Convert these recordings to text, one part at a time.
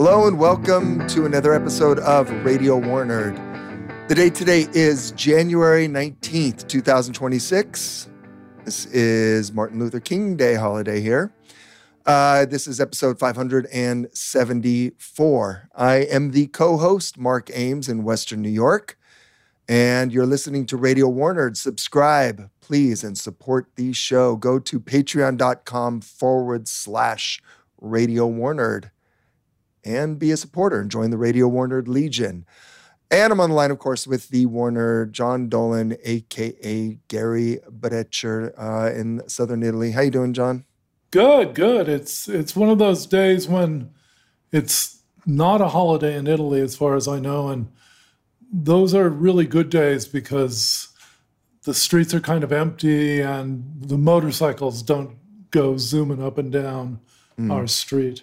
Hello and welcome to another episode of Radio Warnerd. The date today is January 19th, 2026. This is Martin Luther King Day holiday here. This is episode 574. I am the co-host, Mark Ames in Western New York, and you're listening to Radio Warnerd. Subscribe, please, and support the show. Go to patreon.com/Radio Warnerd and be a supporter and join the Radio Warnerd Legion. And I'm on the line, of course, with the Warner, John Dolan, a.k.a. Gary Brecher in southern Italy. How you doing, John? Good. It's one of those days when it's not a holiday in Italy, as far as I know, and those are really good days because the streets are kind of empty and the motorcycles don't go zooming up and down our street.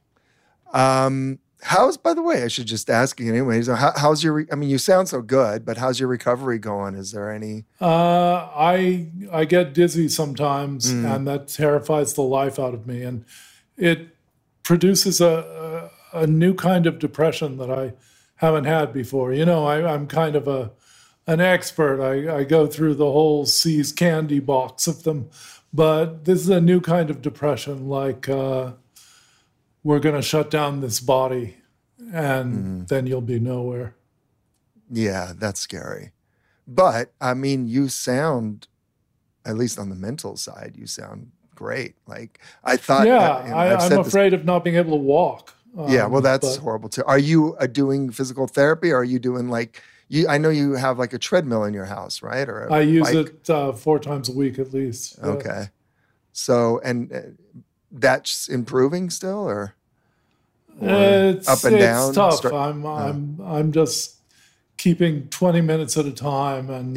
How's, by the way, I should just ask you anyways, how's your, you sound so good, but how's your recovery going? Is there any? I get dizzy sometimes and that terrifies the life out of me. And it produces a new kind of depression that I haven't had before. You know, I'm kind of an expert. I go through the whole See's candy box of them, but this is a new kind of depression, like, we're going to shut down this body and then you'll be nowhere. Yeah, that's scary. But, you sound, at least on the mental side, you sound great. Like, I thought... Yeah, I'm afraid of not being able to walk. That's horrible too. Are you doing physical therapy, or are you doing I know you have like a treadmill in your house, right? Or I use it 4 times a week at least. Yeah. Okay. So, and... that's improving still, or it's up and down? It's tough. I'm just keeping 20 minutes at a time, and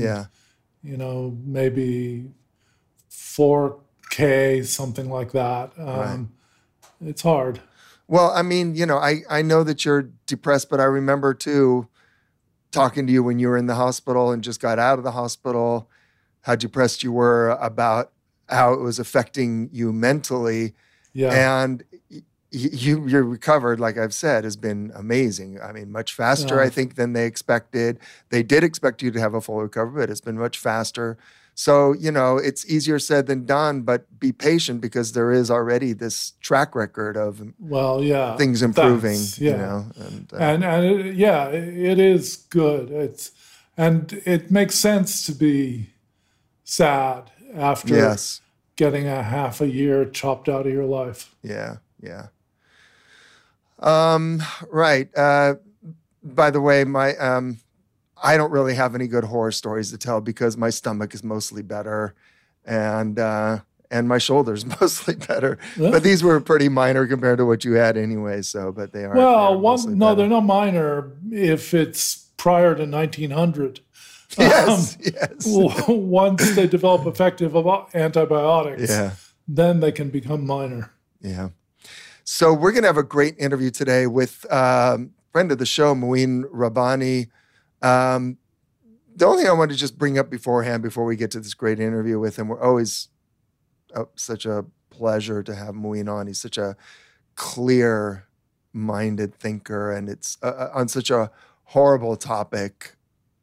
maybe 4K, something like that. Right. It's hard. Well, I know that you're depressed, but I remember too talking to you when you were in the hospital and just got out of the hospital, how depressed you were about how it was affecting you mentally. Yeah. And you're recovered, like I've said, has been amazing. Much faster, I think, than they expected. They did expect you to have a full recovery, but it's been much faster. So, it's easier said than done, but be patient because there is already this track record of things improving, it is good. It makes sense to be sad after getting a half a year chopped out of your life. Yeah. Right. By the way, I don't really have any good horror stories to tell because my stomach is mostly better and my shoulder's mostly better. But these were pretty minor compared to what you had anyway. So, but they are. Well, they're not minor if it's prior to 1900. Yes. Once they develop effective antibiotics, then they can become minor. Yeah. So we're going to have a great interview today with friend of the show, Mouin Rabbani. The only thing I wanted to just bring up beforehand, before we get to this great interview with him, we're always such a pleasure to have Mouin on. He's such a clear-minded thinker, and it's on such a horrible topic.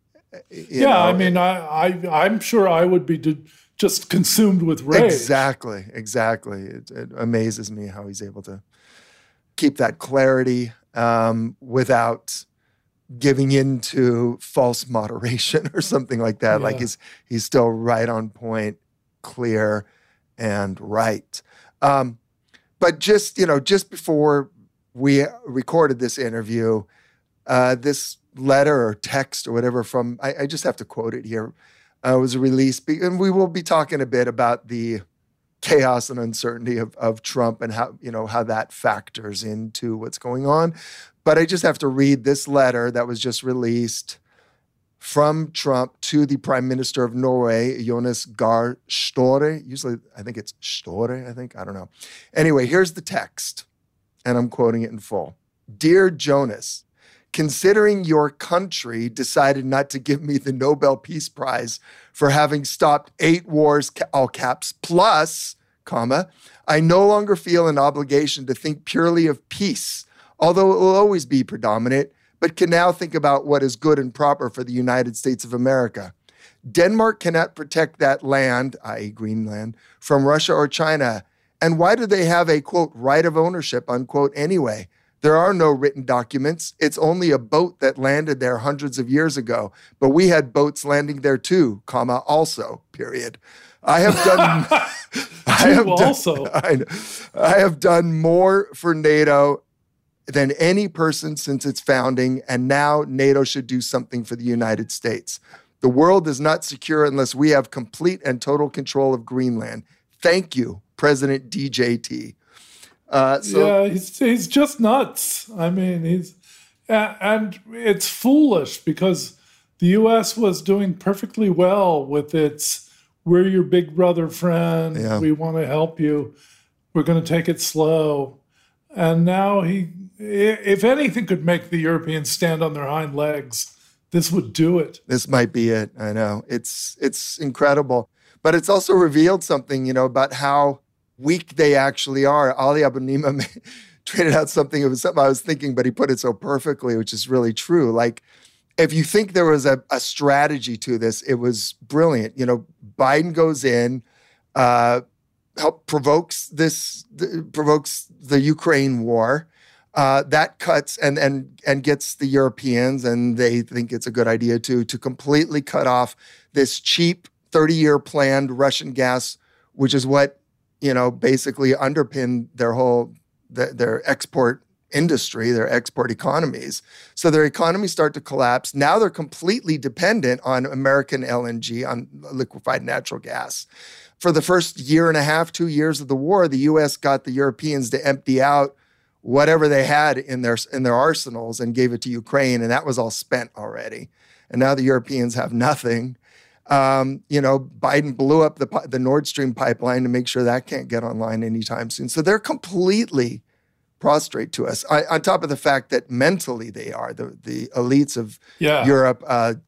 I'm sure I would be just consumed with rage. Exactly. It amazes me how he's able to keep that clarity without giving into false moderation or something like that. Yeah. Like he's still right on point, clear, and right. But just before we recorded this interview, this letter or text or whatever from, I just have to quote it here, was released, and we will be talking a bit about the chaos and uncertainty of Trump and how that factors into what's going on. But I just have to read this letter that was just released from Trump to the Prime Minister of Norway, Jonas Gahr Støre. Usually, I think it's Støre, I don't know. Anyway, here's the text, and I'm quoting it in full. Dear Jonas, considering your country decided not to give me the Nobel Peace Prize for having stopped 8 wars, all caps, plus, comma, I no longer feel an obligation to think purely of peace although it will always be predominant, but can now think about what is good and proper for the United States of America. Denmark cannot protect that land, i.e. Greenland, from Russia or China. And why do they have a, quote, right of ownership, unquote, anyway? There are no written documents. It's only a boat that landed there hundreds of years ago. But we had boats landing there too, comma, also, period. I have done... I have done more for NATO than any person since its founding, and now NATO should do something for the United States. The world is not secure unless we have complete and total control of Greenland. Thank you, President DJT. He's just nuts. I mean, and it's foolish because the U.S. was doing perfectly well with its, we're your big brother friend, we want to help you, we're going to take it slow. And now he, if anything could make the Europeans stand on their hind legs, this would do it. This might be it. I know. It's incredible. But it's also revealed something, about how weak they actually are. Ali Abunimah tweeted out something. It was something I was thinking, but he put it so perfectly, which is really true. Like, if you think there was a strategy to this, it was brilliant. Biden goes in, provokes the Ukraine war. That cuts and gets the Europeans, and they think it's a good idea to completely cut off this cheap 30-year planned Russian gas, which is what basically underpinned their export industry, their export economies. So their economies start to collapse. Now they're completely dependent on American LNG, on liquefied natural gas. For the first year and a half, 2 years of the war, the U.S. got the Europeans to empty out whatever they had in their arsenals and gave it to Ukraine, and that was all spent already. And now the Europeans have nothing. Biden blew up the Nord Stream pipeline to make sure that can't get online anytime soon. So they're completely prostrate to us. On top of the fact that mentally they are, the elites of Europe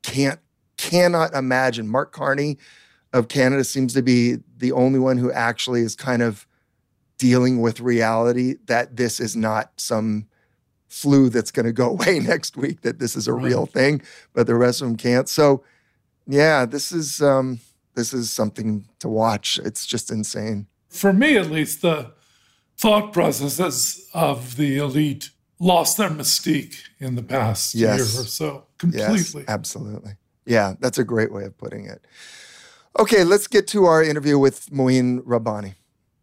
cannot imagine. Mark Carney of Canada seems to be the only one who actually is kind of dealing with reality that this is not some flu that's going to go away next week, that this is a real thing, but the rest of them can't. So, yeah, this is something to watch. It's just insane. For me, at least, the thought processes of the elite lost their mystique in the past year or so completely. Yes, absolutely. Yeah, that's a great way of putting it. Okay, let's get to our interview with Mouin Rabbani.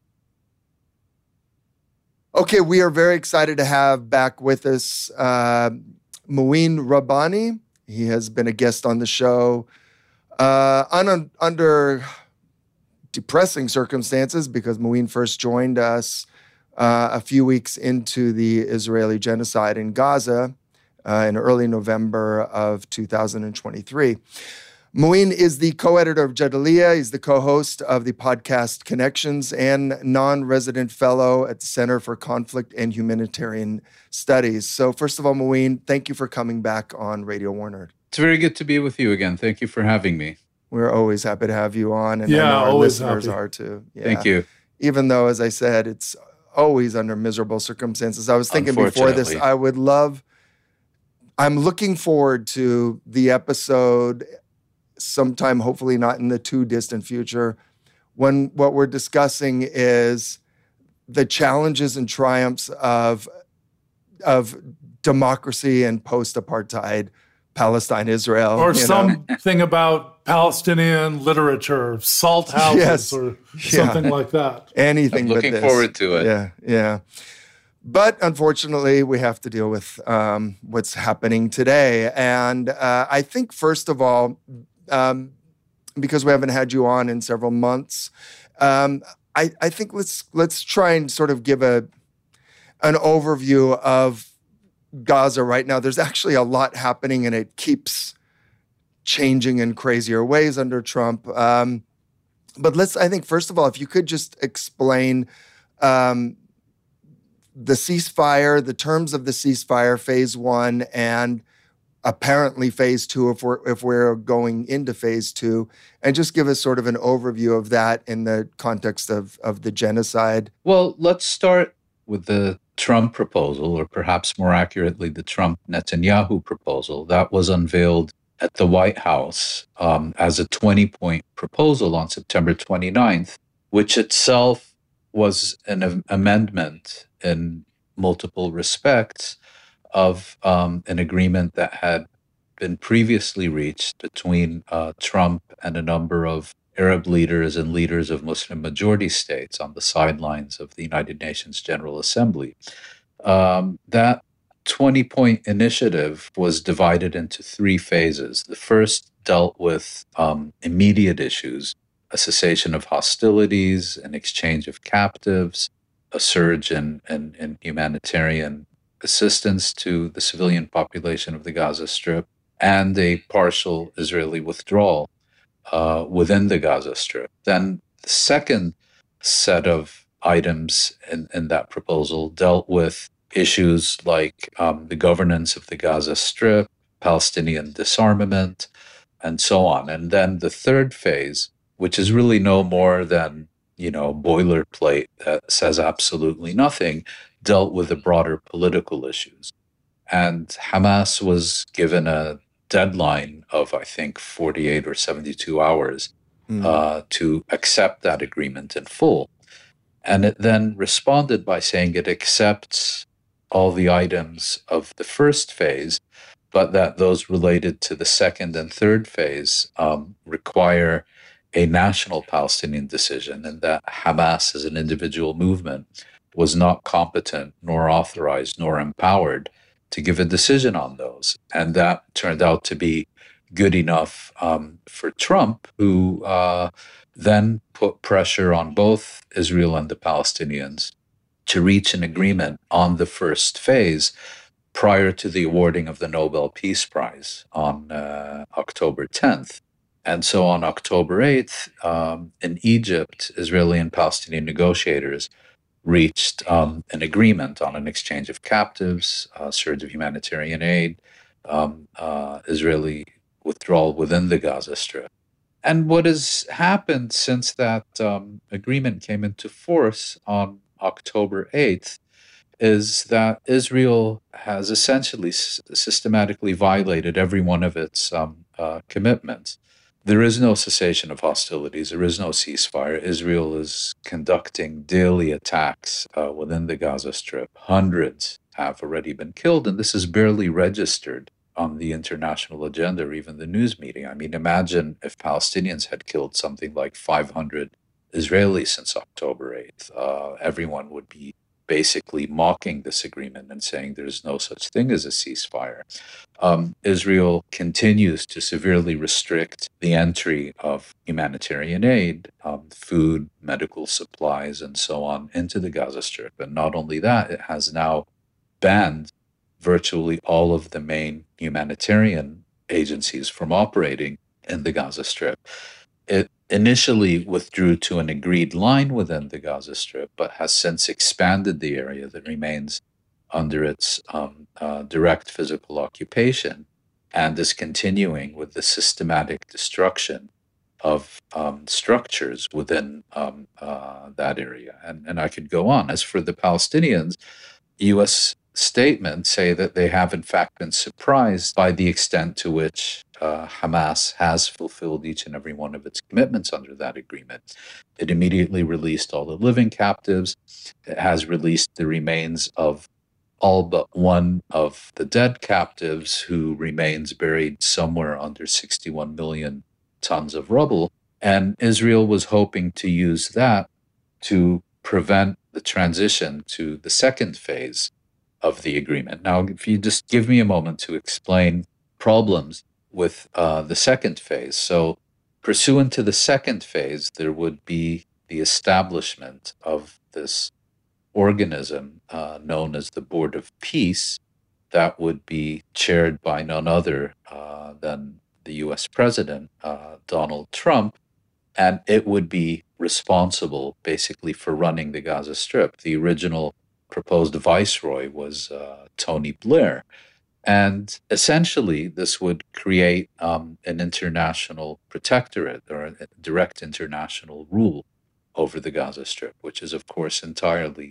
Okay, we are very excited to have back with us Mouin Rabbani. He has been a guest on the show under depressing circumstances because Mouin first joined us a few weeks into the Israeli genocide in Gaza in early November of 2023. Mouin is the co-editor of Jadaliyya. He's the co-host of the podcast Connections and non-resident fellow at the Center for Conflict and Humanitarian Studies. So first of all, Mouin, thank you for coming back on Radio War Nerd. It's very good to be with you again. Thank you for having me. We're always happy to have you on, and I know our listeners are too. Yeah. Thank you. Even though, as I said, it's always under miserable circumstances. I was thinking before this, I'm looking forward to the episode sometime, hopefully not in the too distant future, when what we're discussing is the challenges and triumphs of democracy and post-apartheid Palestine, Israel. Or something about Palestinian literature, salt houses or something like that. Anything I'm looking forward to it. Yeah. But unfortunately, we have to deal with what's happening today. And I think, first of all, because we haven't had you on in several months, I think let's try and sort of give an overview of Gaza right now. There's actually a lot happening, and it keeps changing in crazier ways under Trump. But I think, first of all, if you could just explain the ceasefire, the terms of the ceasefire, phase 1, and apparently phase 2, if we're going into phase 2, and just give us sort of an overview of that in the context of the genocide. Well, let's start with the Trump proposal, or perhaps more accurately, the Trump-Netanyahu proposal, that was unveiled at the White House as a 20-point proposal on September 29th, which itself was an amendment in multiple respects of an agreement that had been previously reached between Trump and a number of Arab leaders and leaders of Muslim majority states on the sidelines of the United Nations General Assembly. That 20-point initiative was divided into three phases. The first dealt with immediate issues, a cessation of hostilities, an exchange of captives, a surge in humanitarian assistance to the civilian population of the Gaza Strip, and a partial Israeli withdrawal within the Gaza Strip. Then the second set of items in that proposal dealt with issues like the governance of the Gaza Strip, Palestinian disarmament, and so on. And then the third phase, which is really no more than, boilerplate that says absolutely nothing, dealt with the broader political issues. And Hamas was given a deadline of, I think, 48 or 72 hours to accept that agreement in full. And it then responded by saying it accepts all the items of the first phase, but that those related to the second and third phase require a national Palestinian decision, and that Hamas as an individual movement was not competent, nor authorized, nor empowered to give a decision on those. And that turned out to be good enough for Trump, who then put pressure on both Israel and the Palestinians to reach an agreement on the first phase prior to the awarding of the Nobel Peace Prize on October 10th. And so on October 8th, in Egypt, Israeli and Palestinian negotiators reached an agreement on an exchange of captives, a surge of humanitarian aid, Israeli withdrawal within the Gaza Strip. And what has happened since that agreement came into force on October 8th is that Israel has essentially systematically violated every one of its commitments. There is no cessation of hostilities. There is no ceasefire. Israel is conducting daily attacks within the Gaza Strip. Hundreds have already been killed, and this is barely registered on the international agenda or even the news media. I mean, imagine if Palestinians had killed something like 500 Israelis since October 8th. Everyone would be basically mocking this agreement and saying there's no such thing as a ceasefire. Israel continues to severely restrict the entry of humanitarian aid, food, medical supplies, and so on into the Gaza Strip. And not only that, it has now banned virtually all of the main humanitarian agencies from operating in the Gaza Strip. It initially withdrew to an agreed line within the Gaza Strip, but has since expanded the area that remains under its direct physical occupation, and is continuing with the systematic destruction of structures within that area. And I could go on. As for the Palestinians, U.S. statements say that they have in fact been surprised by the extent to which Hamas has fulfilled each and every one of its commitments under that agreement. It immediately released all the living captives. It has released the remains of all but one of the dead captives, who remains buried somewhere under 61 million tons of rubble. And Israel was hoping to use that to prevent the transition to the second phase of the agreement. Now, if you just give me a moment to explain problems with the second phase. So, pursuant to the second phase, there would be the establishment of this organism known as the Board of Peace that would be chaired by none other than the U.S. President, Donald Trump, and it would be responsible basically for running the Gaza Strip. The original proposed viceroy was Tony Blair. And essentially, this would create an international protectorate or a direct international rule over the Gaza Strip, which is, of course, entirely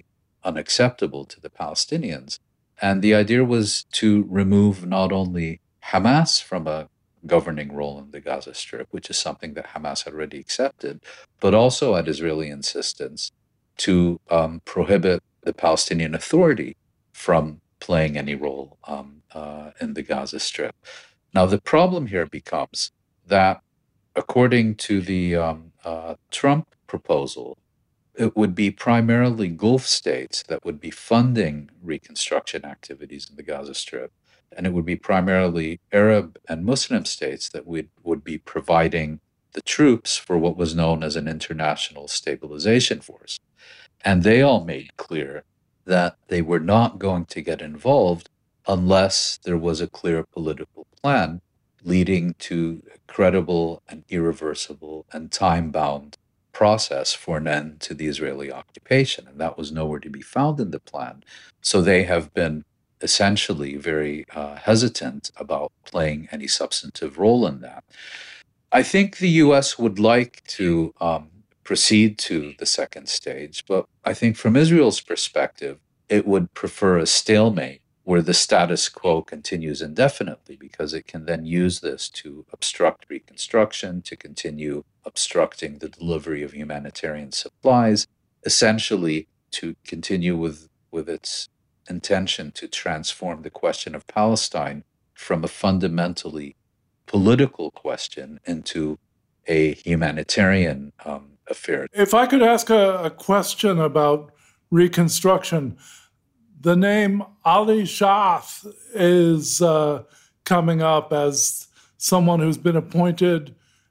unacceptable to the Palestinians. And the idea was to remove not only Hamas from a governing role in the Gaza Strip, which is something that Hamas had already accepted, but also at Israeli insistence to prohibit the Palestinian Authority from playing any role in the Gaza Strip. Now, the problem here becomes that, according to the Trump proposal, it would be primarily Gulf states that would be funding reconstruction activities in the Gaza Strip. And it would be primarily Arab and Muslim states that would be providing the troops for what was known as an international stabilization force. And they all made clear that they were not going to get involved unless there was a clear political plan leading to a credible and irreversible and time-bound process for an end to the Israeli occupation. And that was nowhere to be found in the plan. So they have been essentially very hesitant about playing any substantive role in that. I think the U.S. would like to proceed to the second stage, but I think from Israel's perspective, it would prefer a stalemate where the status quo continues indefinitely, because it can then use this to obstruct reconstruction, to continue obstructing the delivery of humanitarian supplies, essentially to continue with its intention to transform the question of Palestine from a fundamentally political question into a humanitarian affair. If I could ask a question about reconstruction, the name Ali Shaath is coming up as someone who's been appointed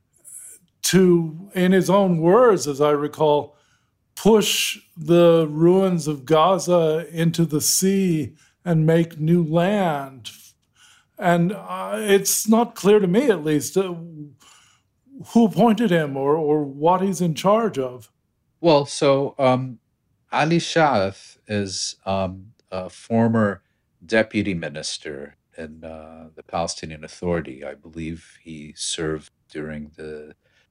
to, in his own words, as I recall, push the ruins of Gaza into the sea and make new land. And it's not clear to me, at least, who appointed him or what he's in charge of. Well, so Ali Shaath is a former deputy minister in the Palestinian Authority. I believe he served during the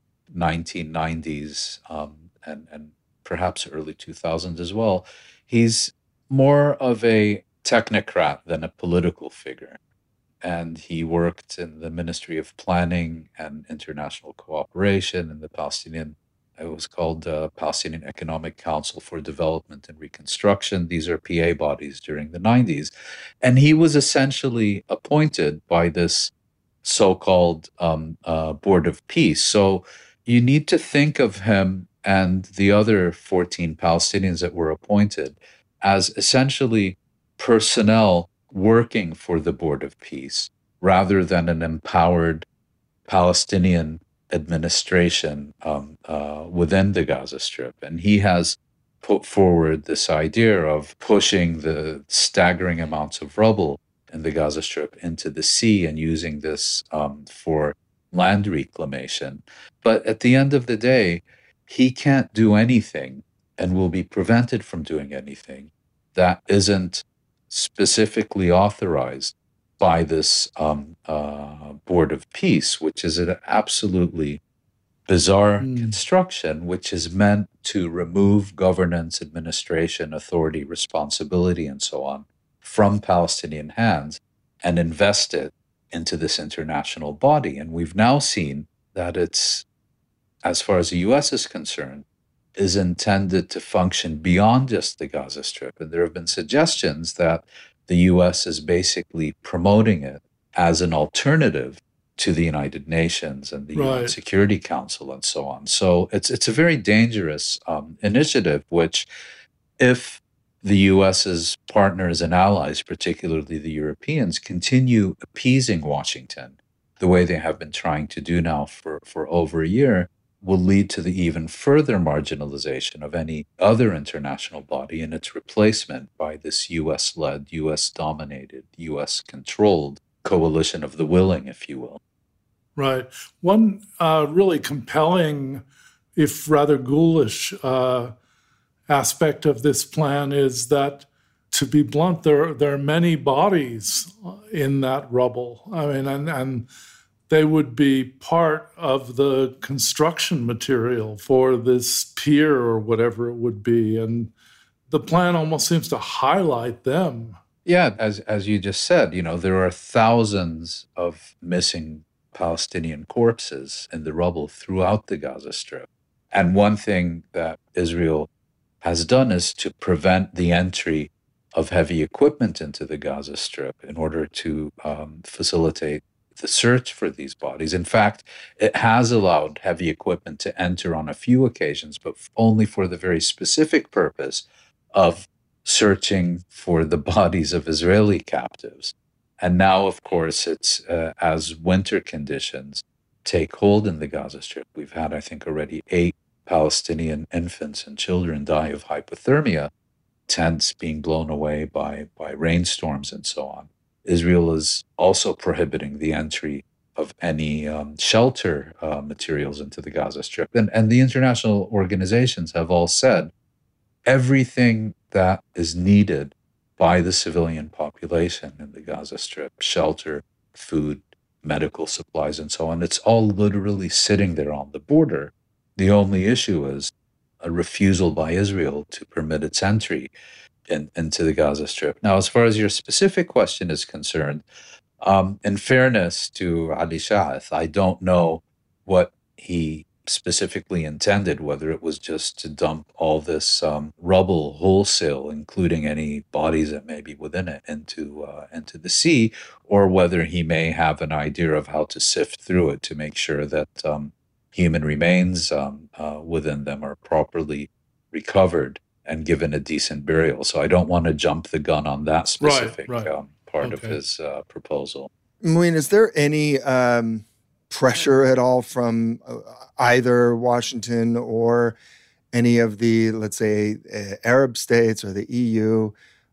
1990s and perhaps early 2000s as well. He's more of a technocrat than a political figure. And he worked in the Ministry of Planning and International Cooperation in the Palestinian, it was called Palestinian Economic Council for Development and Reconstruction. These are PA bodies during the 90s. And he was essentially appointed by this so-called Board of Peace. So you need to think of him and the other 14 Palestinians that were appointed as essentially personnel working for the Board of Peace rather than an empowered Palestinian administration within the Gaza Strip. And he has put forward this idea of pushing the staggering amounts of rubble in the Gaza Strip into the sea and using this for land reclamation. But at the end of the day, he can't do anything and will be prevented from doing anything that isn't specifically authorized by this Board of Peace, which is an absolutely bizarre construction, which is meant to remove governance, administration, authority, responsibility, and so on from Palestinian hands and invest it into this international body. And we've now seen that it's, as far as the U.S. is concerned, is intended to function beyond just the Gaza Strip. And there have been suggestions that the U.S. is basically promoting it as an alternative to the United Nations and the UN Security Council and so on. So it's a very dangerous initiative, which, if the U.S.'s partners and allies, particularly the Europeans, continue appeasing Washington the way they have been trying to do now for over a year, will lead to the even further marginalization of any other international body and its replacement by this U.S.-led, U.S.-dominated, U.S.-controlled coalition of the willing, if you will. Right. One really compelling, if rather ghoulish, aspect of this plan is that, to be blunt, there are many bodies in that rubble. I mean, and they would be part of the construction material for this pier or whatever it would be. And the plan almost seems to highlight them. Yeah, as you just said, there are thousands of missing Palestinian corpses in the rubble throughout the Gaza Strip. And one thing that Israel has done is to prevent the entry of heavy equipment into the Gaza Strip in order to facilitate the search for these bodies. In fact, it has allowed heavy equipment to enter on a few occasions, but only for the very specific purpose of searching for the bodies of Israeli captives. And now, of course, it's as winter conditions take hold in the Gaza Strip. We've had, I think, already 8 Palestinian infants and children die of hypothermia, tents being blown away by rainstorms and so on. Israel is also prohibiting the entry of any shelter materials into the Gaza Strip. And the international organizations have all said everything that is needed by the civilian population in the Gaza Strip, shelter, food, medical supplies, and so on, it's all literally sitting there on the border. The only issue is a refusal by Israel to permit its entry into the Gaza Strip. Now, as far as your specific question is concerned, in fairness to Ali Sha'ath, I don't know what he specifically intended, whether it was just to dump all this rubble wholesale, including any bodies that may be within it, into the sea, or whether he may have an idea of how to sift through it to make sure that human remains within them are properly recovered and given a decent burial. So I don't want to jump the gun on that specific part of his proposal. Mouin, is there any pressure at all from either Washington or any of the, let's say, Arab states or the EU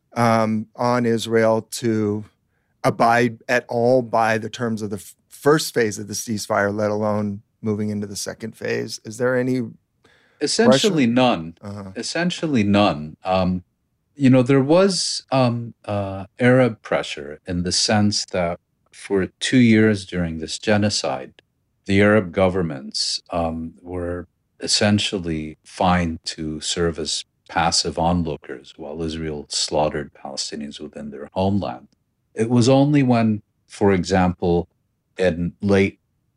on Israel to abide at all by the terms of the first phase of the ceasefire, let alone moving into the second phase? Is there any Essentially pressure? none. Uh-huh. Essentially none. There was Arab pressure in the sense that for 2 years during this genocide, the Arab governments were essentially fine to serve as passive onlookers while Israel slaughtered Palestinians within their homeland. It was only when, for example, in late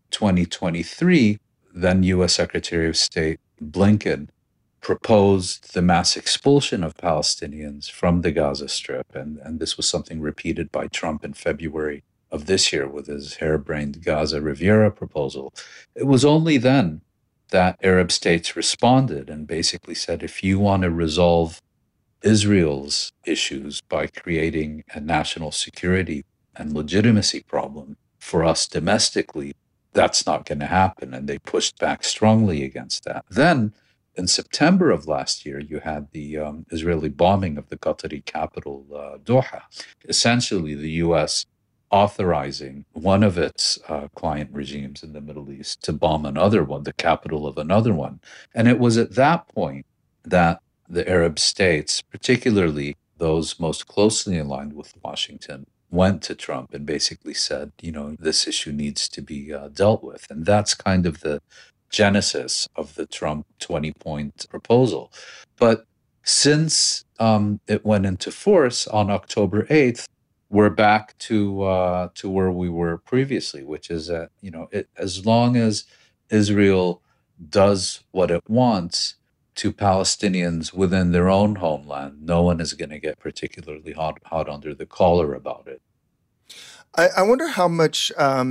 2023, then U.S. Secretary of State Blinken proposed the mass expulsion of Palestinians from the Gaza Strip. And this was something repeated by Trump in February of this year with his harebrained Gaza Riviera proposal. It was only then that Arab states responded and basically said, if you want to resolve Israel's issues by creating a national security and legitimacy problem for us domestically, that's not going to happen. And they pushed back strongly against that. Then, in September of last year, you had the Israeli bombing of the Qatari capital, Doha. Essentially, the U.S. authorizing one of its client regimes in the Middle East to bomb another one, the capital of another one. And it was at that point that the Arab states, particularly those most closely aligned with Washington, went to Trump and basically said, this issue needs to be dealt with. And that's kind of the genesis of the Trump 20-point proposal. But since it went into force on October 8th, we're back to where we were previously, which is that, as long as Israel does what it wants to Palestinians within their own homeland, no one is going to get particularly hot under the collar about it. I wonder how much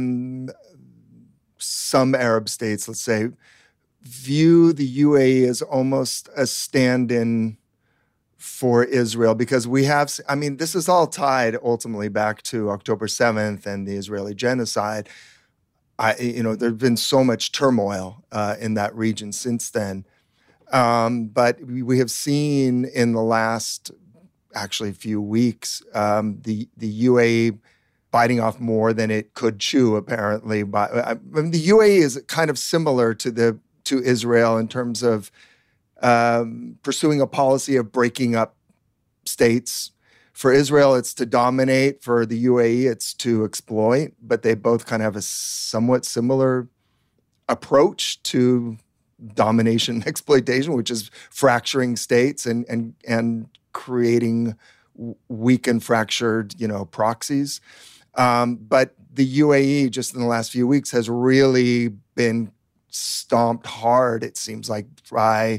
some Arab states, let's say, view the UAE as almost a stand-in for Israel, because we have, this is all tied ultimately back to October 7th and the Israeli genocide. There's been so much turmoil in that region since then. But we have seen in the last, actually, few weeks, the UAE biting off more than it could chew, apparently. The UAE is kind of similar to Israel in terms of pursuing a policy of breaking up states. For Israel, it's to dominate. For the UAE, it's to exploit. But they both kind of have a somewhat similar approach to domination and exploitation, which is fracturing states and creating weak and fractured, proxies. But the UAE, just in the last few weeks, has really been stomped hard, it seems like, by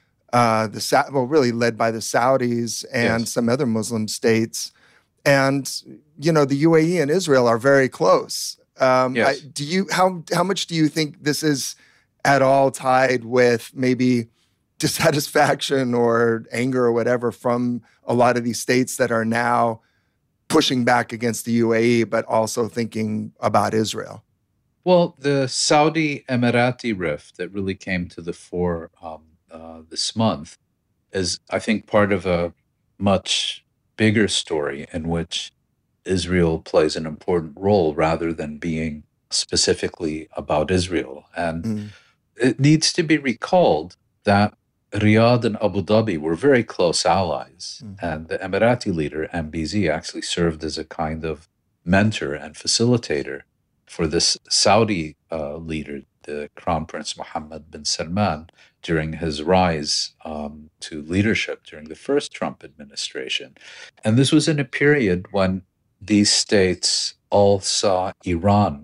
really led by the Saudis and some other Muslim states. And, the UAE and Israel are very close. Yes. How much do you think this is at all tied with maybe dissatisfaction or anger or whatever from a lot of these states that are now pushing back against the UAE, but also thinking about Israel? Well, the Saudi-Emirati rift that really came to the fore this month is, I think, part of a much bigger story in which Israel plays an important role rather than being specifically about Israel. And it needs to be recalled that Riyadh and Abu Dhabi were very close allies. And the Emirati leader, MBZ, actually served as a kind of mentor and facilitator for this Saudi leader, the Crown Prince Mohammed bin Salman, during his rise to leadership during the first Trump administration. And this was in a period when these states all saw Iran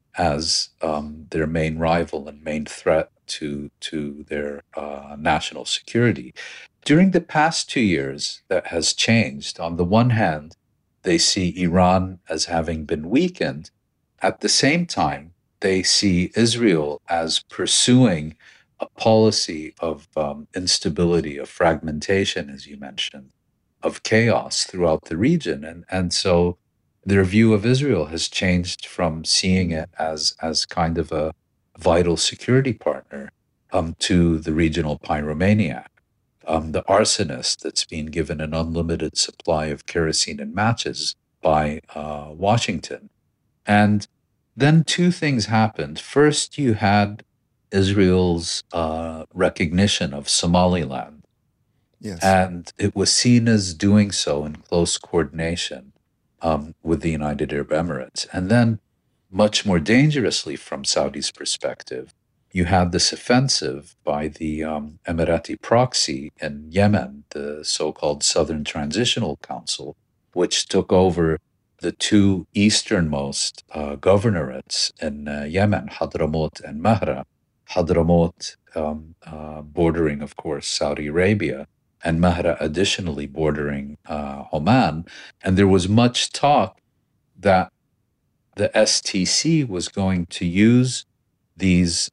as their main rival and main threat to their national security. During the past 2 years, that has changed. On the one hand, they see Iran as having been weakened. At the same time, they see Israel as pursuing a policy of instability, of fragmentation, as you mentioned, of chaos throughout the region. And so their view of Israel has changed from seeing it as kind of a vital security partner to the regional pyromaniac, the arsonist that's been given an unlimited supply of kerosene and matches by Washington. And then two things happened. First, you had Israel's recognition of Somaliland. Yes. And it was seen as doing so in close coordination with the United Arab Emirates. And then, much more dangerously from Saudi's perspective, you had this offensive by the Emirati proxy in Yemen, the so-called Southern Transitional Council, which took over the two easternmost governorates in Yemen, Hadramaut and Mahra. Hadramaut bordering, of course, Saudi Arabia, and Mahra additionally bordering Oman. And there was much talk that the STC was going to use these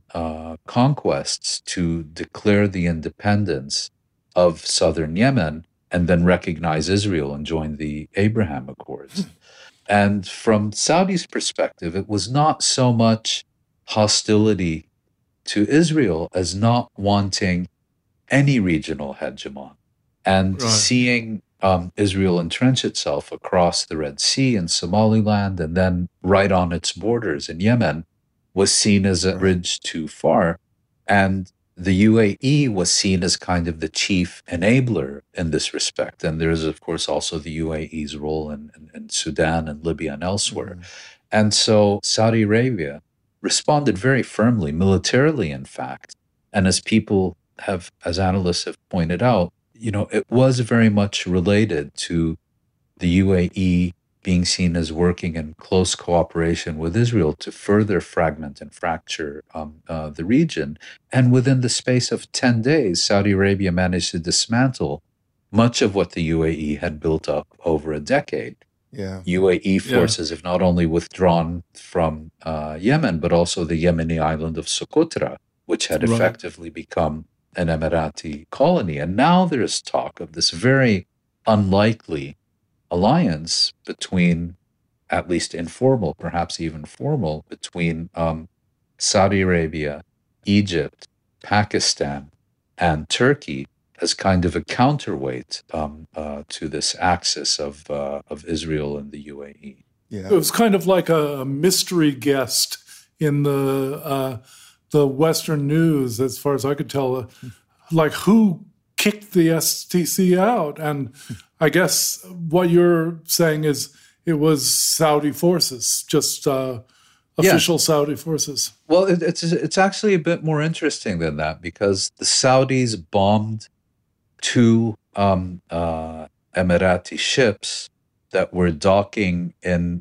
conquests to declare the independence of southern Yemen and then recognize Israel and join the Abraham Accords. And from Saudi's perspective, it was not so much hostility to Israel as not wanting any regional hegemon and seeing Israel entrench itself across the Red Sea in Somaliland and then right on its borders in Yemen was seen as a bridge too far. And the UAE was seen as kind of the chief enabler in this respect. And there's, of course, also the UAE's role in Sudan and Libya and elsewhere. And so Saudi Arabia responded very firmly, militarily, in fact. And as people have, as analysts have pointed out, it was very much related to the UAE being seen as working in close cooperation with Israel to further fragment and fracture the region. And within the space of 10 days, Saudi Arabia managed to dismantle much of what the UAE had built up over a decade. Yeah. UAE forces have not only withdrawn from Yemen, but also the Yemeni island of Socotra, which had effectively become an Emirati colony. And now there is talk of this very unlikely alliance between, at least informal, perhaps even formal, between Saudi Arabia, Egypt, Pakistan, and Turkey as kind of a counterweight to this axis of Israel and the UAE. Yeah. It was kind of like a mystery guest in the Western news, as far as I could tell, like who kicked the STC out. And I guess what you're saying is it was Saudi forces just official Saudi forces. Well, it's actually a bit more interesting than that, because the Saudis bombed two Emirati ships that were docking in,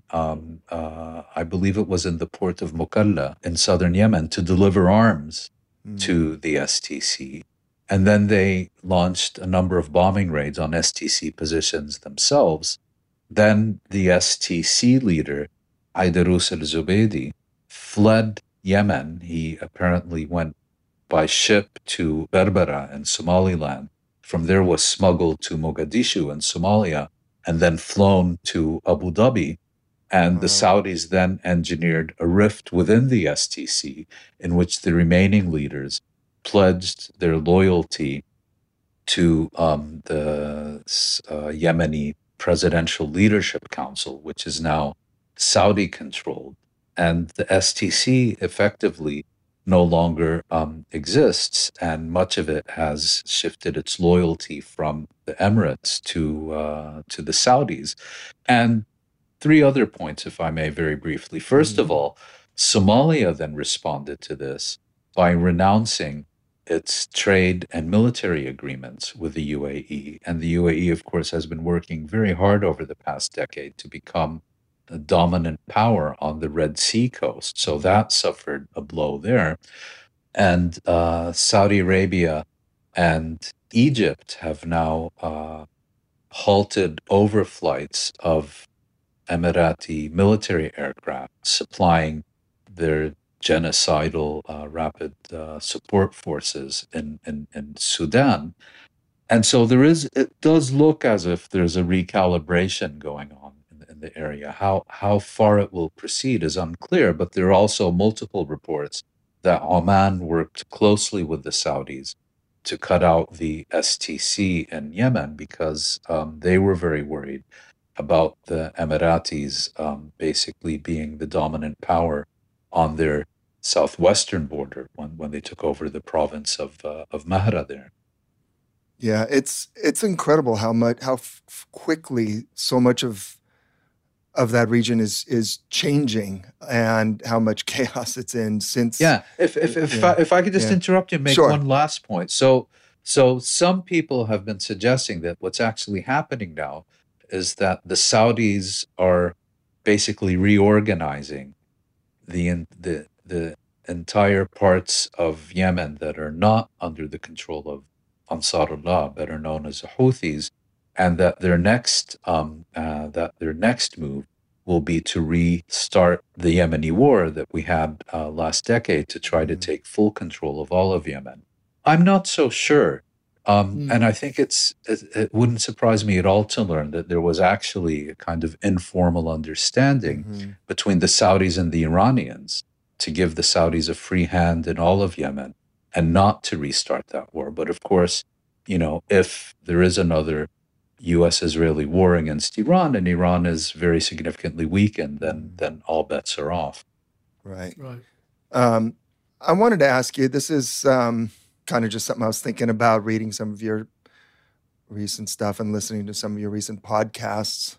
I believe it was in the port of Mukalla in southern Yemen, to deliver arms to the STC. And then they launched a number of bombing raids on STC positions themselves. Then the STC leader, Aidarus al-Zubaydi, fled Yemen. He apparently went by ship to Berbera in Somaliland. From there was smuggled to Mogadishu in Somalia, and then flown to Abu Dhabi. And the Saudis then engineered a rift within the STC, in which the remaining leaders pledged their loyalty to the Yemeni Presidential Leadership Council, which is now Saudi-controlled. And the STC effectively no longer exists, and much of it has shifted its loyalty from the Emirates to the Saudis. And three other points, if I may, very briefly. First of all, Somalia then responded to this by renouncing its trade and military agreements with the UAE. And the UAE, of course, has been working very hard over the past decade to become a dominant power on the Red Sea coast. So that suffered a blow there. And Saudi Arabia and Egypt have now halted overflights of Emirati military aircraft supplying their genocidal rapid support forces in Sudan. And so it does look as if there's a recalibration going on in the area. How far it will proceed is unclear, but there are also multiple reports that Oman worked closely with the Saudis to cut out the STC in Yemen, because they were very worried about the Emiratis basically being the dominant power on their southwestern border when they took over the province of Mahra there. Yeah, it's incredible how quickly so much of that region is changing, and how much chaos it's in since. Yeah, if I could just interrupt you and make one last point. So some people have been suggesting that what's actually happening now is that the Saudis are basically reorganizing the entire parts of Yemen that are not under the control of Ansarullah, better known as the Houthis, and that their next move will be to restart the Yemeni war that we had last decade, to try to take full control of all of Yemen. I'm not so sure. And I think it wouldn't surprise me at all to learn that there was actually a kind of informal understanding between the Saudis and the Iranians to give the Saudis a free hand in all of Yemen and not to restart that war. But of course, if there is another U.S.-Israeli war against Iran, and Iran is very significantly weakened, then all bets are off. Right. I wanted to ask you, this is kind of just something I was thinking about, reading some of your recent stuff and listening to some of your recent podcasts,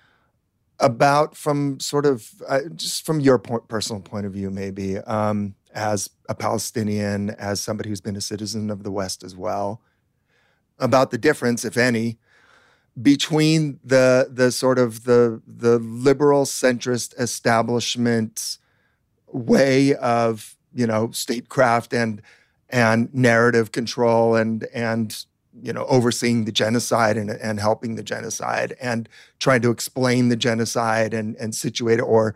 about from sort of just from your personal point of view, maybe, as a Palestinian, as somebody who's been a citizen of the West as well, about the difference, if any, between the sort of the liberal centrist establishment way of, statecraft and narrative control and overseeing the genocide and helping the genocide and trying to explain the genocide and situate it or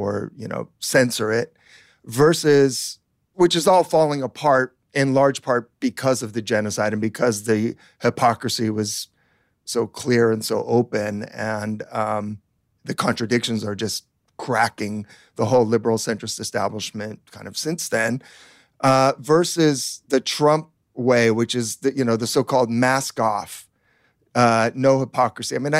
censor it, versus, which is all falling apart in large part because of the genocide and because the hypocrisy was so clear and so open, and the contradictions are just cracking the whole liberal centrist establishment kind of since then, versus the Trump way, which is the so-called mask off, no hypocrisy. I mean,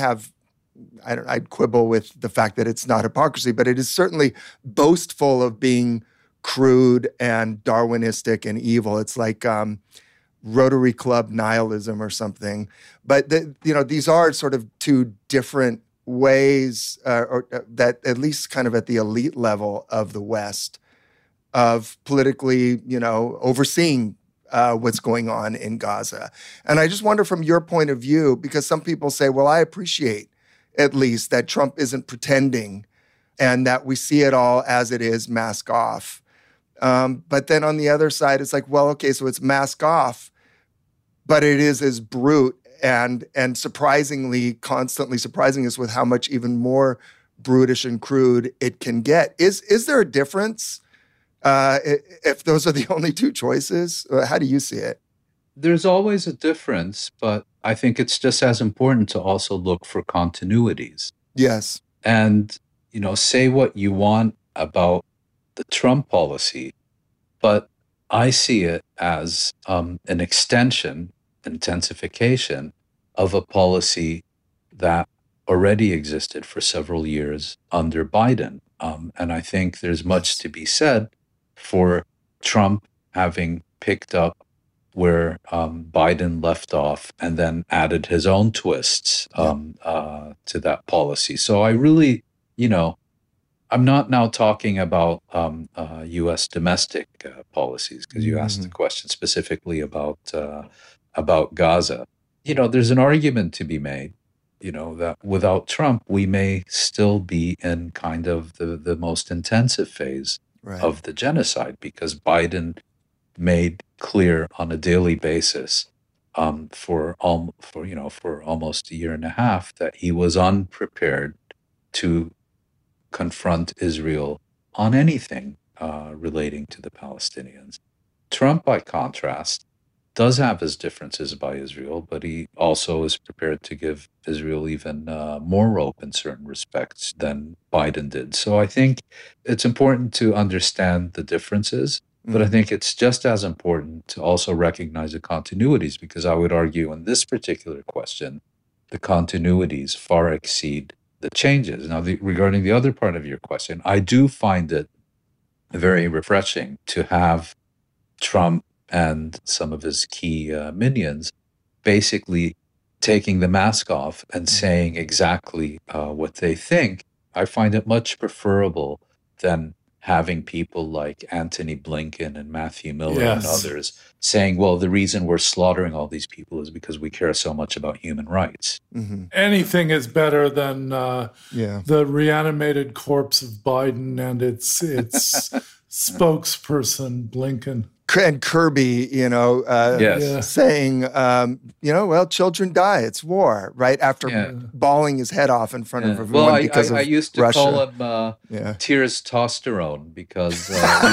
I'd quibble with the fact that it's not hypocrisy, but it is certainly boastful of being crude and Darwinistic and evil. It's like Rotary Club nihilism or something. But these are sort of two different ways, or that at least kind of at the elite level of the West, of politically, overseeing what's going on in Gaza. And I just wonder from your point of view, because some people say, well, I appreciate at least that Trump isn't pretending and that we see it all as it is, mask off. But then on the other side, it's like, well, okay, so it's mask off, but it is as brute and surprisingly, constantly surprising us with how much even more brutish and crude it can get. Is there a difference if those are the only two choices? How do you see it? There's always a difference, but I think it's just as important to also look for continuities. Yes. And, say what you want about the Trump policy, but I see it as an intensification of a policy that already existed for several years under Biden. And I think there's much to be said for Trump having picked up where Biden left off and then added his own twists to that policy. So I really, I'm not now talking about U.S. domestic policies, because you asked the question specifically about Gaza. There's an argument to be made, that without Trump, we may still be in kind of the most intensive phase of the genocide, because Biden made clear on a daily basis for almost a year and a half that he was unprepared to confront Israel on anything relating to the Palestinians. Trump, by contrast, does have his differences by Israel, but he also is prepared to give Israel even more rope in certain respects than Biden did. So I think it's important to understand the differences, but I think it's just as important to also recognize the continuities, because I would argue in this particular question, the continuities far exceed the changes. Now, regarding the other part of your question, I do find it very refreshing to have Trump and some of his key minions basically taking the mask off and saying exactly what they think. I find it much preferable than having people like Antony Blinken and Matthew Miller and others saying, well, the reason we're slaughtering all these people is because we care so much about human rights. Anything is better than the reanimated corpse of Biden and its spokesperson, Blinken. And Kirby, saying, well, children die. It's war, right? After bawling his head off in front of everyone because of Russia. I used to call him tears testosterone, because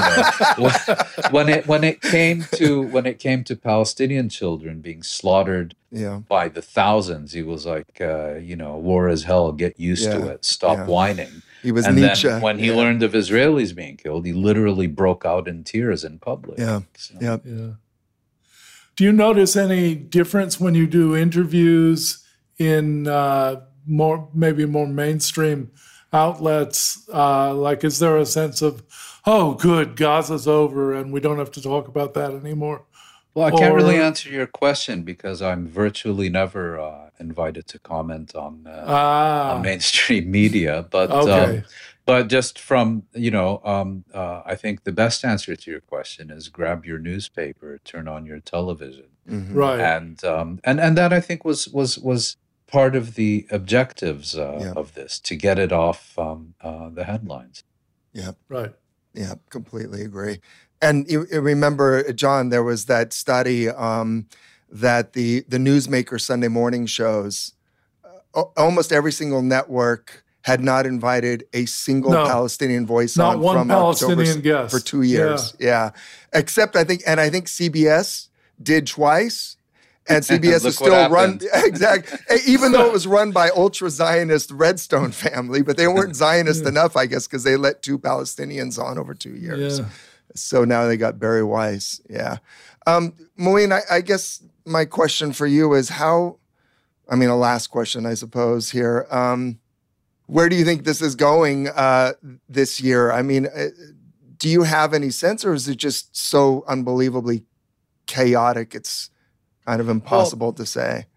when it came to Palestinian children being slaughtered by the thousands, he was like, war is hell. Get used to it. Stop whining. He was and Nietzsche. Then when he learned of Israelis being killed, he literally broke out in tears in public. Do you notice any difference when you do interviews in maybe more mainstream outlets? Is there a sense of, oh, good, Gaza's over and we don't have to talk about that anymore? Well, I can't really answer your question because I'm virtually never invited to comment on mainstream media. But but just from I think the best answer to your question is grab your newspaper, turn on your television, right? And that I think was part of the objectives of this, to get it off the headlines. Yeah, right. Yeah, completely agree. And you remember, John, there was that study that the newsmaker Sunday morning shows, almost every single network had not invited a single Palestinian voice not on one from Palestinian October guest for 2 years. Yeah. Except I think CBS did twice. And CBS is still run, exactly, even though it was run by ultra-Zionist Redstone family, but they weren't Zionist enough, I guess, because they let 2 Palestinians on over 2 years. Yeah. So now they got Barry Weiss. Yeah. Mouin, I guess my question for you is a last question, I suppose, here. Where do you think this is going this year? I mean, do you have any sense, or is it just so unbelievably chaotic it's kind of impossible to say?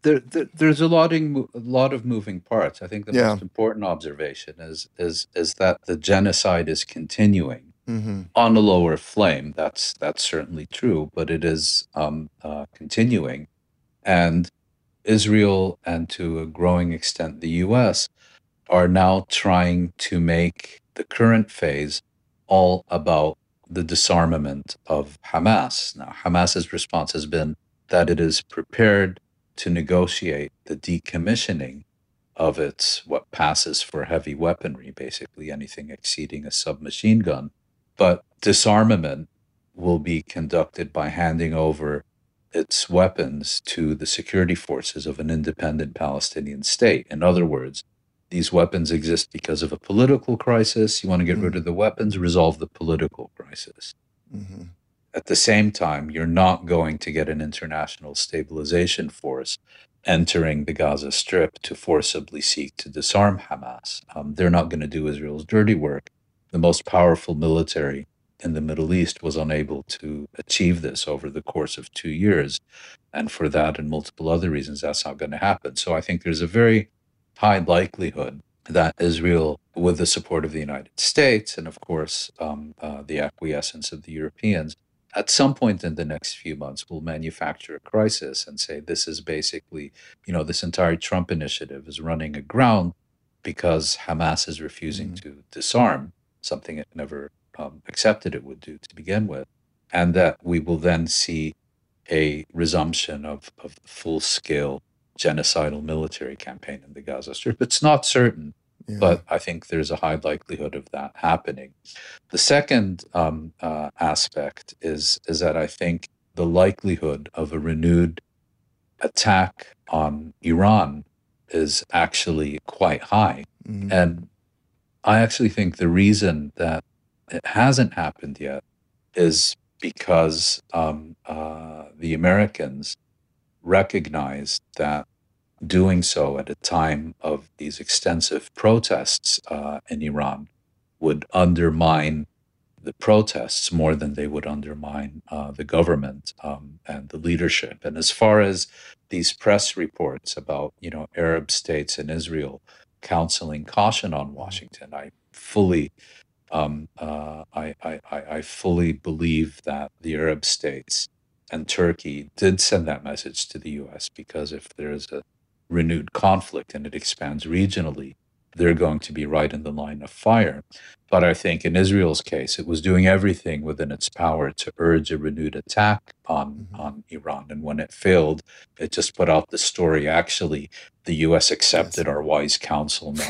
there's a lot of moving parts. I think the Yeah. most important observation is that the genocide is continuing Mm-hmm. on a lower flame. That's certainly true, but it is continuing, and Israel, and to a growing extent the U.S., are now trying to make the current phase all about the disarmament of Hamas. Now, Hamas's response has been that it is prepared to negotiate the decommissioning of its what passes for heavy weaponry, basically anything exceeding a submachine gun. But disarmament will be conducted by handing over its weapons to the security forces of an independent Palestinian state. In other words, these weapons exist because of a political crisis. You want to get rid of the weapons, resolve the political crisis. Mm-hmm. At the same time, you're not going to get an international stabilization force entering the Gaza Strip to forcibly seek to disarm Hamas. They're not going to do Israel's dirty work. The most powerful military in the Middle East was unable to achieve this over the course of 2 years. And for that and multiple other reasons, that's not going to happen. So I think there's a very high likelihood that Israel, with the support of the United States and, of course, the acquiescence of the Europeans, at some point in the next few months will manufacture a crisis and say this is basically, this entire Trump initiative is running aground because Hamas is refusing to disarm, something it never accepted it would do to begin with, and that we will then see a resumption of full-scale genocidal military campaign in the Gaza Strip. It's not certain, but I think there's a high likelihood of that happening. The second aspect is that I think the likelihood of a renewed attack on Iran is actually quite high. And I actually think the reason that it hasn't happened yet is because the Americans recognized that doing so at a time of these extensive protests in Iran would undermine the protests more than they would undermine the government and the leadership. And as far as these press reports about, Arab states and Israel counseling caution on Washington, I fully I fully believe that the Arab states and Turkey did send that message to the U.S. because if there is a renewed conflict and it expands regionally, they're going to be right in the line of fire. But I think in Israel's case, it was doing everything within its power to urge a renewed attack on Iran. And when it failed, it just put out the story. Actually, the U.S. accepted our wise counsel not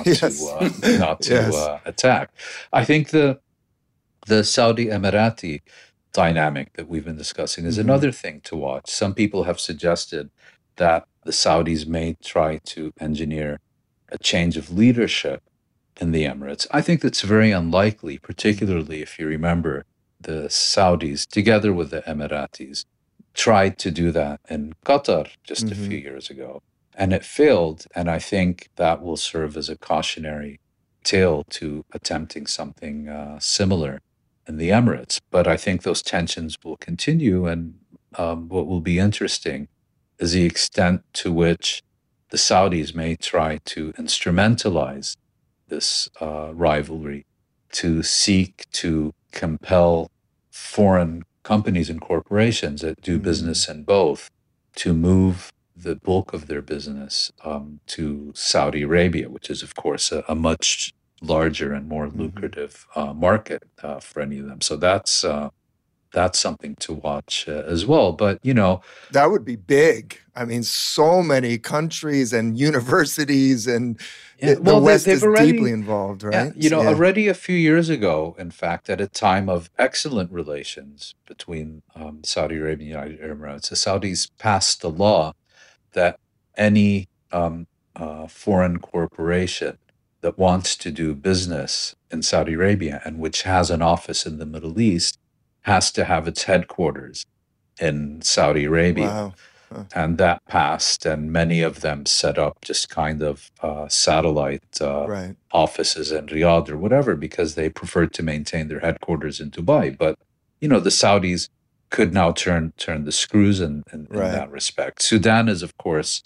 to attack. I think the Saudi Emirati dynamic that we've been discussing is another thing to watch. Some people have suggested that the Saudis may try to engineer a change of leadership in the Emirates. I think that's very unlikely, particularly if you remember the Saudis, together with the Emiratis, tried to do that in Qatar just a few years ago, and it failed. And I think that will serve as a cautionary tale to attempting something similar in the Emirates. But I think those tensions will continue, and what will be interesting is the extent to which the Saudis may try to instrumentalize this rivalry to seek to compel foreign companies and corporations that do business in both to move the bulk of their business to Saudi Arabia, which is, of course, a much larger and more lucrative market for any of them. So that's something to watch as well. But, that would be big. I mean, so many countries and universities and the West is deeply involved, right? Already a few years ago, in fact, at a time of excellent relations between Saudi Arabia and the United Emirates, the Saudis passed the law that any foreign corporation that wants to do business in Saudi Arabia and which has an office in the Middle East has to have its headquarters in Saudi Arabia. Wow. And that passed, and many of them set up just kind of satellite offices in Riyadh or whatever, because they preferred to maintain their headquarters in Dubai. But, the Saudis could now turn the screws in that respect. Sudan is, of course,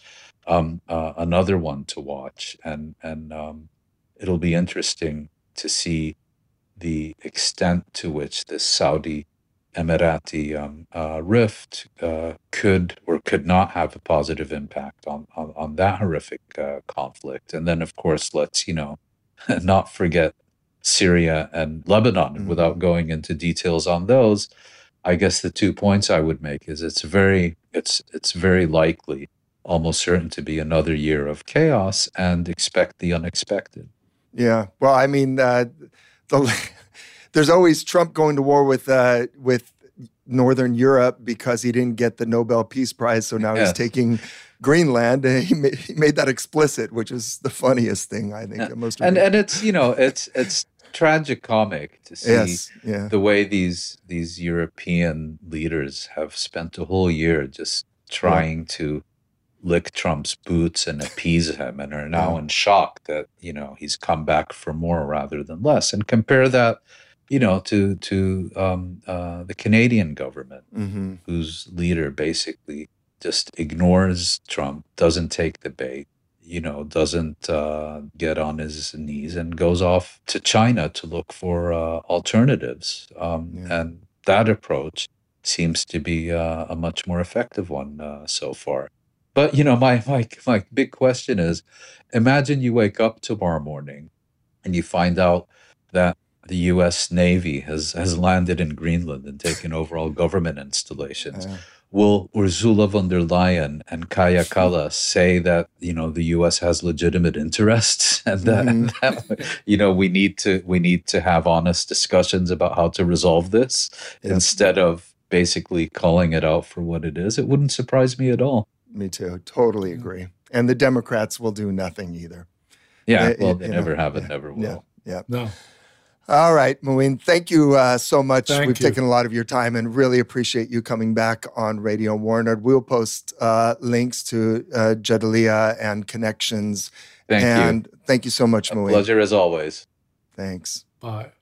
another one to watch, and it'll be interesting to see the extent to which this Saudi Emirati rift could or could not have a positive impact on that horrific conflict. And then, of course, let's not forget Syria and Lebanon. And without going into details on those, I guess the 2 points I would make is it's very likely, almost certain, to be another year of chaos, and expect the unexpected. Yeah. Well, I mean, there's always Trump going to war with Northern Europe because he didn't get the Nobel Peace Prize, so now he's taking Greenland. He made that explicit, which is the funniest thing, I think. And it's it's tragicomic to see the way these European leaders have spent a whole year just trying to lick Trump's boots and appease him, and are now in shock that he's come back for more rather than less. And compare that to the Canadian government, whose leader basically just ignores Trump, doesn't take the bait, doesn't get on his knees, and goes off to China to look for alternatives. And that approach seems to be a much more effective one so far. But my big question is, imagine you wake up tomorrow morning and you find out that the U.S. Navy has landed in Greenland and taken over all government installations. Will Ursula von der Leyen and Kaja Kallas say that the U.S. has legitimate interests, and that we need to have honest discussions about how to resolve this instead of basically calling it out for what it is? It wouldn't surprise me at all. Me too. Totally agree. And the Democrats will do nothing either. Yeah, they never have and never will. Yeah. No. All right, Mouin, thank you so much. Thank We've you. taken a lot of your time and really appreciate you coming back on Radio Warner. We'll post links to Jadaliyya and connections. Thank you. Thank you so much, Mouin. Pleasure as always. Thanks. Bye.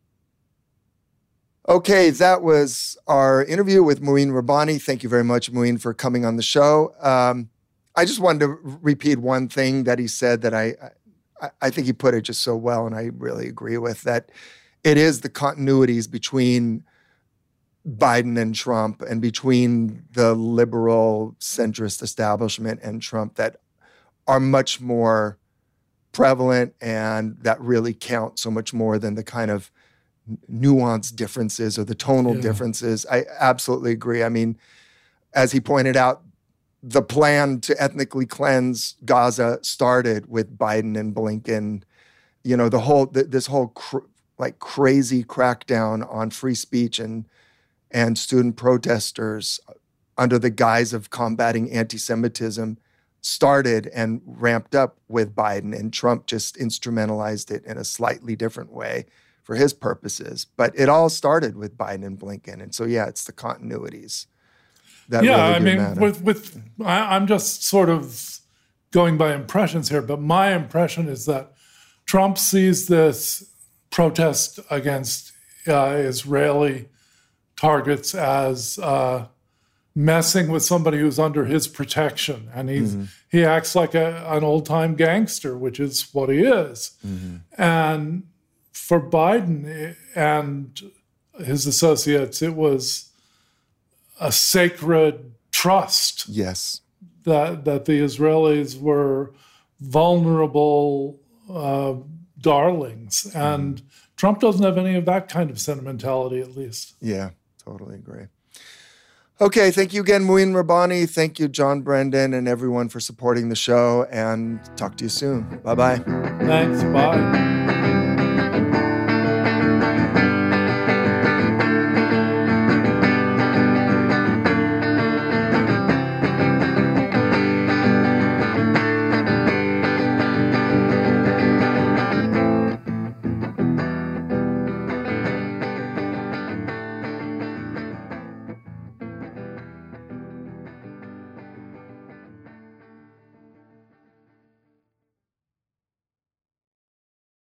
Okay, that was our interview with Mouin Rabbani. Thank you very much, Mouin, for coming on the show. I just wanted to repeat one thing that he said that I think he put it just so well, and I really agree with, that it is the continuities between Biden and Trump and between the liberal centrist establishment and Trump that are much more prevalent and that really count so much more than the kind of nuanced differences or the tonal differences. I absolutely agree. I mean, as he pointed out, the plan to ethnically cleanse Gaza started with Biden and Blinken. This whole crazy crackdown on free speech and student protesters under the guise of combating anti-Semitism started and ramped up with Biden, and Trump just instrumentalized it in a slightly different way for his purposes. But it all started with Biden and Blinken. And so, it's the continuities that really do matter. I'm just sort of going by impressions here, but my impression is that Trump sees this protest against Israeli targets as messing with somebody who's under his protection. And he acts like an old-time gangster, which is what he is. And for Biden and his associates, it was a sacred trust. Yes. That the Israelis were vulnerable darlings. And Trump doesn't have any of that kind of sentimentality, at least. Yeah, totally agree. Okay, thank you again, Mouin Rabbani. Thank you, John Brendan, and everyone for supporting the show. And talk to you soon. Bye-bye. Thanks. Bye.